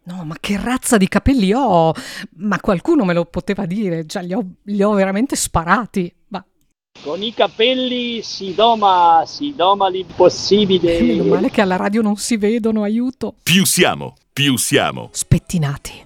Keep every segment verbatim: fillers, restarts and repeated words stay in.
No, ma che razza di capelli ho? Ma qualcuno me lo poteva dire, cioè li ho, li ho veramente sparati. Ma Con i capelli si doma, si doma l'impossibile. meno male che alla radio non si vedono, aiuto. Più siamo, più siamo. Spettinati.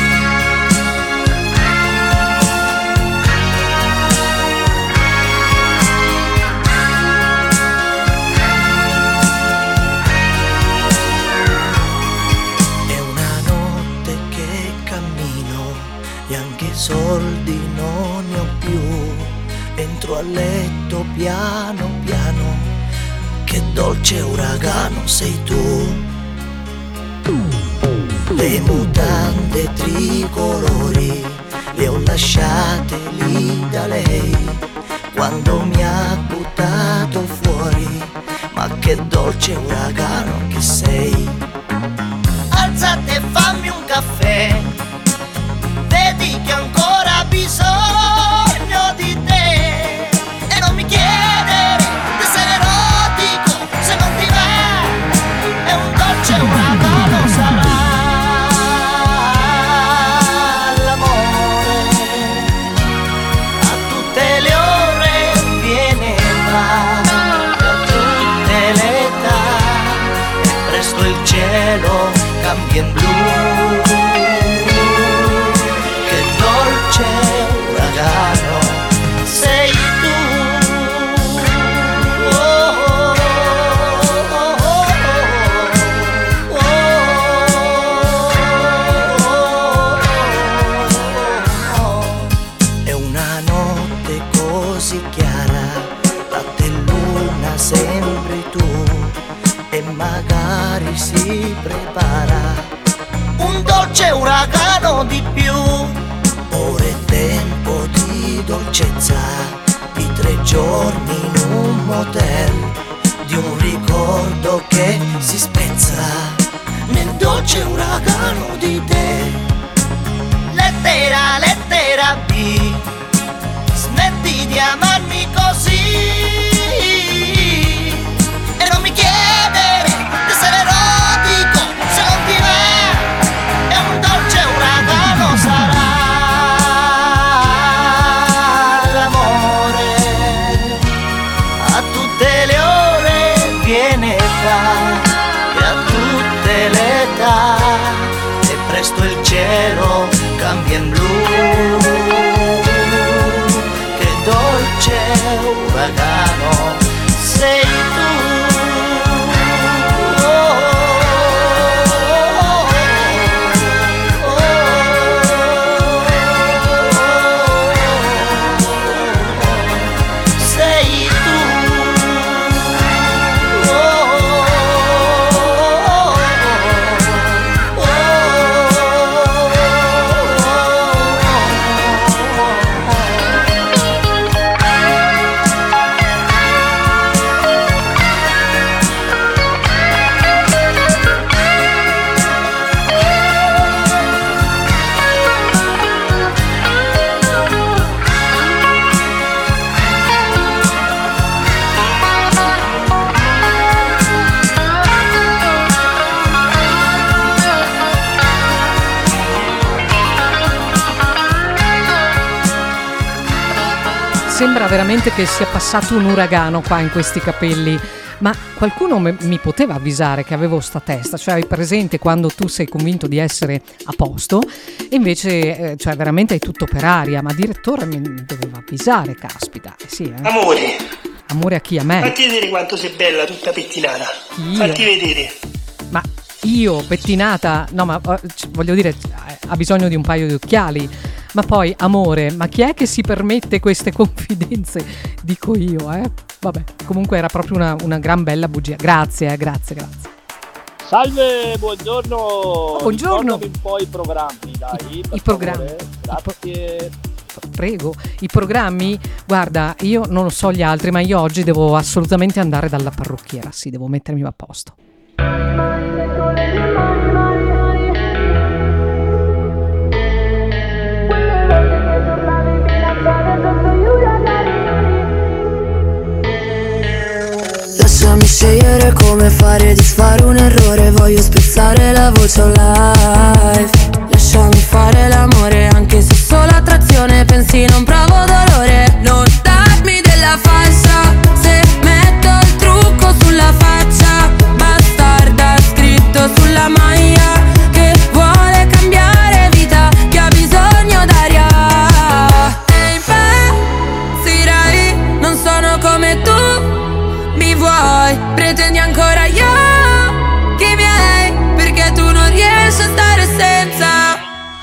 Soldi non ne ho più, entro a letto piano piano, che dolce uragano sei tu. Le mutande tricolori le ho lasciate lì da lei, quando mi ha buttato fuori, ma che dolce uragano che sei. Alzati e fammi un caffè, vedi che ho ancora bisogno di te, e non mi chiedere di essere erotico se non ti va, è un dolce uragano sarà l'amore, a tutte le ore viene e va, a tutte le età, e presto il cielo cambia in blu. Uragano sei tu. Oh, oh, oh, oh, oh, oh. È una notte così chiara, latte e luna sempre tu, e magari si prepara un dolce uragano di più. Ora è tempo di dolcezza, di tre giorni in un motel, di un ricordo che si spezza nel dolce uragano di te. Lettera, lettera B, smetti di amarmi così, e non mi chiedere di essere erotico se non ti va, è un dolce uragano sarà. E a tutte le età, e presto il cielo cambia in blu, che dolce uragano sei tu. Oh, oh, oh, oh, sei tu. Sembra veramente che sia passato un uragano qua in questi capelli, ma qualcuno me, mi poteva avvisare che avevo sta testa, cioè hai presente quando tu sei convinto di essere a posto e invece eh, cioè veramente hai tutto per aria, ma direttore mi doveva avvisare, caspita. Eh sì, eh. Amore. Amore a chi? A me? Fatti vedere quanto sei bella tutta pettinata. Chi? Fatti vedere. Ma io pettinata? No, ma voglio dire, ha bisogno di un paio di occhiali. Ma poi, amore, ma chi è che si permette queste confidenze? Dico io, eh? Vabbè, comunque era proprio una, una gran bella bugia. Grazie, eh, grazie, grazie. Salve, buongiorno. Oh, buongiorno. Ricordami un po' i programmi, dai. I, i programmi. Grazie. Prego. I programmi? Guarda, io non so gli altri, ma io oggi devo assolutamente andare dalla parrucchiera. Sì, devo mettermi a posto. Lasciami scegliere come fare, disfare un errore, voglio spezzare la voce online.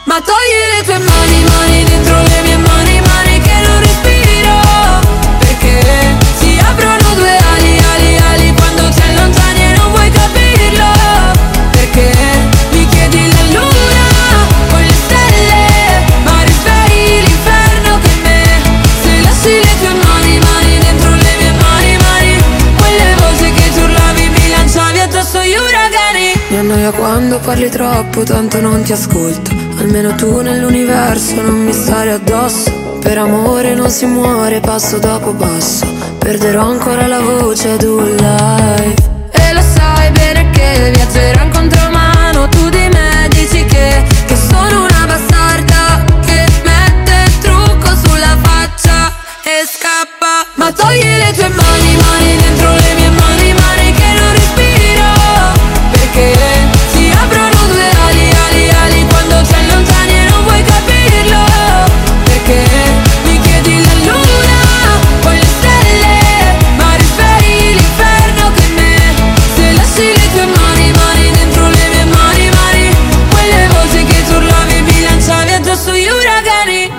Ma togli le tue mani, mani dentro le mie mani, mani che non respiro. Perché si aprono due ali, ali, ali quando ti allontani e non vuoi capirlo. Perché mi chiedi la luna con le stelle, ma risvegli l'inferno che me. Se lasci le tue mani, mani dentro le mie mani, mani, quelle voci che tu urlavi mi lanciavi addosso gli uragani. Mi annoia quando parli troppo, tanto non ti ascolto. Almeno tu nell'universo non mi stare addosso. Per amore non si muore passo dopo passo. Perderò ancora la voce ad un live. E lo sai bene che viaggerò in contromano. Tu di me dici che, che sono una bastarda che mette il trucco sulla faccia e scappa. Ma togli le tue mani, mani dentro le mie mani, mani che non respiro. Perché si aprono due ali, ali, ali quando ti allontani e non vuoi capirlo. Perché mi chiedi la luna con le stelle, ma risvegli l'inferno che me. Se lasci le tue mani, mani dentro le mie mani, mani, quelle voci che tu urlavi mi lanciavi addosso gli uragani.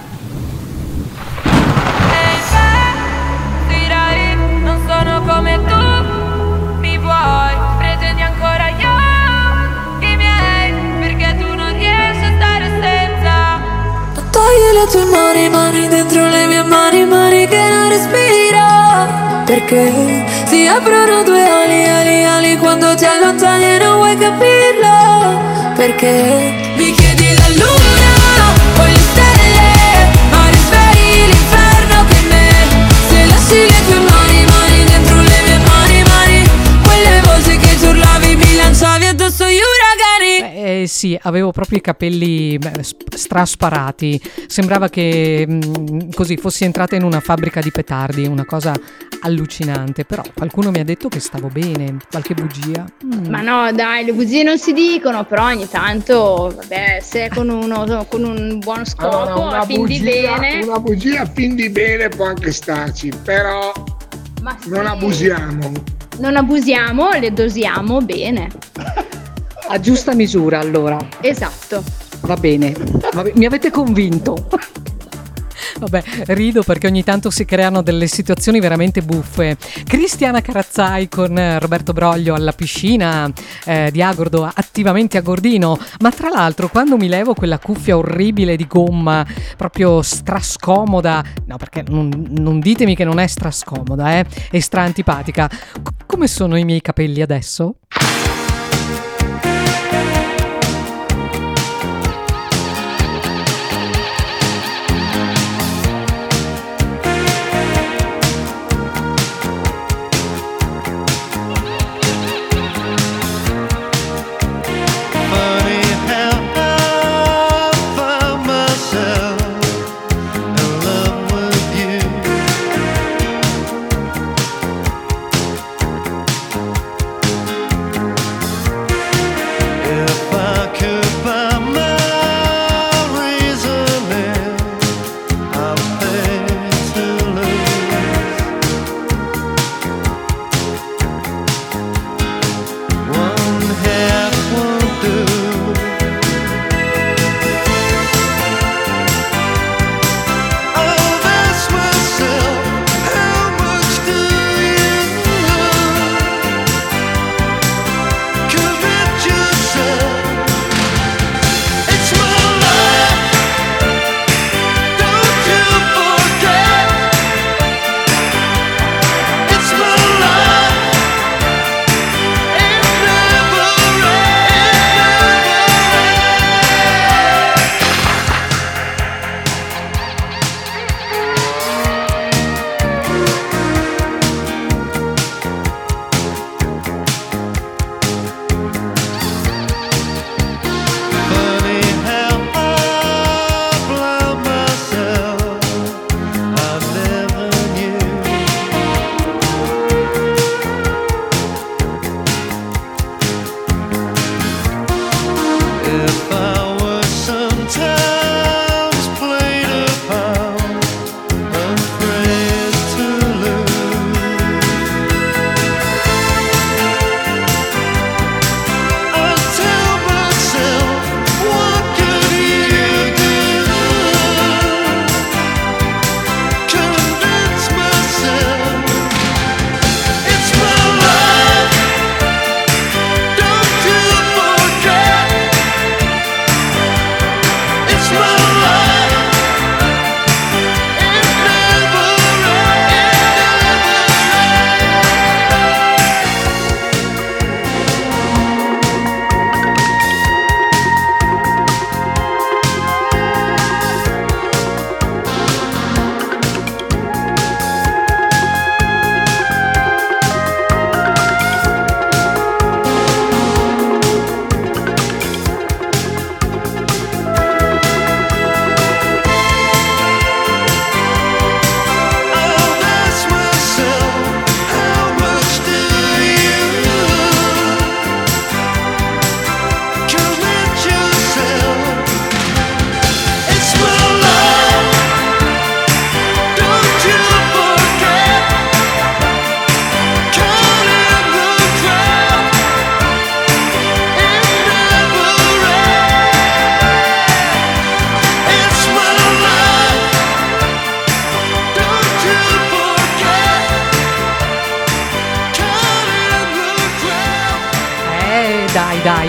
Ehi te, dirai, non sono come tu, mi vuoi, pretendi ancora io i miei, perché tu non riesci a stare senza. Ma togli le tue mani, mani dentro le mie mani, mani che non respiro. Perché si aprono due ali, ali, ali quando ti allontani e non vuoi capirlo. Perché mi chiedi la luna con le stelle, ma risvegli l'inferno che me. Se lasci le tue mani, mani dentro le mie mani, mani, quelle voci che tu urlavi mi lanciavi addosso gli uragani. Eh sì, avevo proprio i capelli beh, sp- strasparati. Sembrava che mh, così fossi entrata in una fabbrica di petardi, una cosa allucinante. Però qualcuno mi ha detto che stavo bene, qualche bugia. Mm. Ma no, dai, le bugie non si dicono, però ogni tanto, vabbè, se è con uno con un buon scopo, Allora, una a fin di bugia- bene. Una bugia a fin di bene può anche starci, però Ma sì, non abusiamo. non abusiamo, le dosiamo bene. A giusta misura, allora. Esatto. Va bene, vabbè, mi avete convinto. Vabbè, rido perché ogni tanto si creano delle situazioni veramente buffe. Cristiana Carazzai con Roberto Broglio alla piscina eh, di Agordo, attivamente a Gordino. Ma tra l'altro quando mi levo quella cuffia orribile di gomma, proprio strascomoda, no perché non, non ditemi che non è strascomoda, eh, è stra antipatica. C- come sono i miei capelli adesso?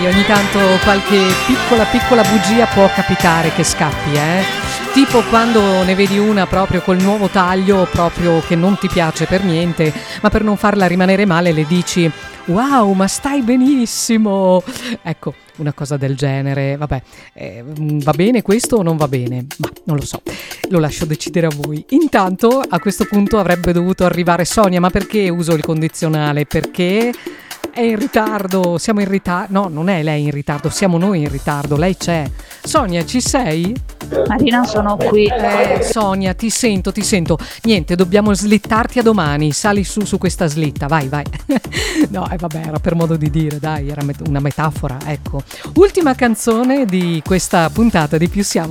ogni tanto qualche piccola piccola bugia può capitare che scappi, eh? Tipo quando ne vedi una proprio col nuovo taglio, proprio che non ti piace per niente, ma per non farla rimanere male le dici wow, ma stai benissimo. Ecco, una cosa del genere, vabbè, eh, va bene questo o non va bene? Ma non lo so, lo lascio decidere a voi. Intanto a questo punto avrebbe dovuto arrivare Sonia, ma perché uso il condizionale? Perché è in ritardo, siamo in ritardo, no, non è lei in ritardo, siamo noi in ritardo, lei c'è. Sonia, ci sei? Marina, sono qui. Eh, Sonia, ti sento, ti sento. Niente, dobbiamo slittarti a domani. Sali su su questa slitta, vai, vai. No, eh, vabbè, era per modo di dire, dai, era met- una metafora, ecco. Ultima canzone di questa puntata di Più Siamo.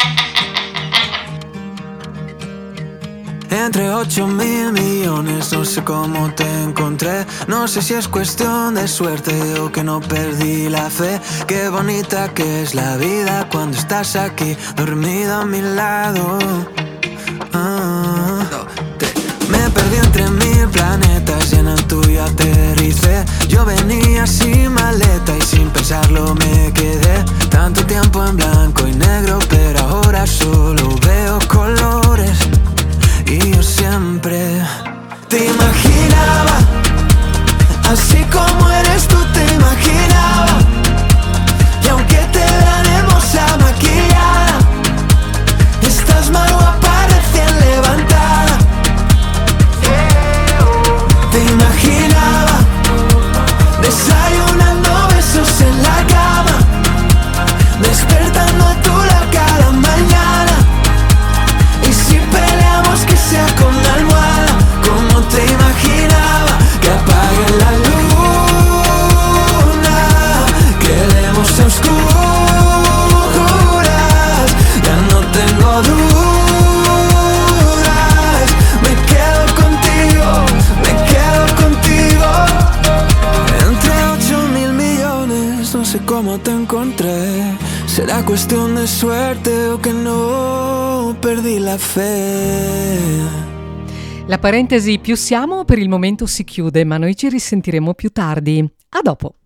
Entre ocho mil millones, no sé cómo te encontré. No sé si es cuestión de suerte o que no perdí la fe. Qué bonita que es la vida cuando estás aquí, dormido a mi lado. Ah, me perdí entre mil planetas y en el tuyo aterricé. Yo venía sin maleta y sin pensarlo me quedé. Tanto tiempo en blanco y negro, pero ahora solo veo colores. Y yo siempre te imaginaba, así como eres tú te imaginaba. Y aunque te vean hermosa maquillada, estás más guapa recién levantada. Te imaginaba desayunando besos en la cama, despertando a tu lado cada mañana. Y si peleamos que sea con la almohada, como te imaginaba. Que apague la luna, quedemos a oscuras. Ya no tengo dudas, me quedo contigo, me quedo contigo. Entre ocho mil millones, no sé cómo te encontré. Será cuestión de suerte o che no perdi la fe. La parentesi Più Siamo per il momento si chiude, ma noi ci risentiremo più tardi. A dopo.